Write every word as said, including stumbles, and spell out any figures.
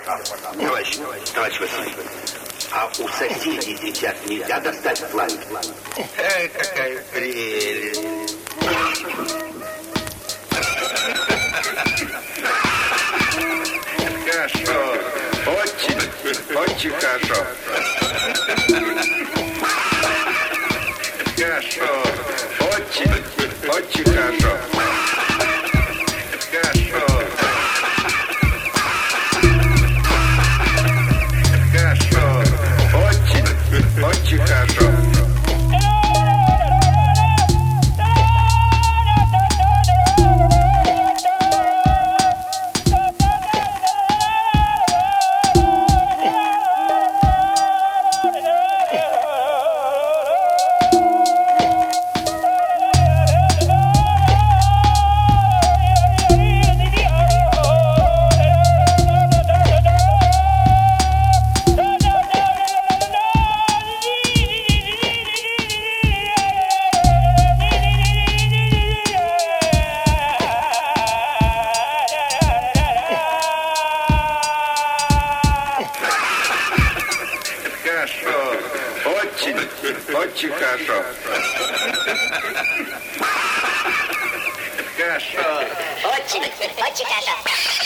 Товарищ, товарищ Василий, а у соседей сейчас нельзя достать фланг? Эй, какая прелесть. Хорошо. Очень, очень хорошо. Хорошо. Очень, очень хорошо. Хорошо. Хорошо. Очень, очень хорошо. Хорошо. Очень, очень хорошо. Хорошо. Очень, очень хорошо.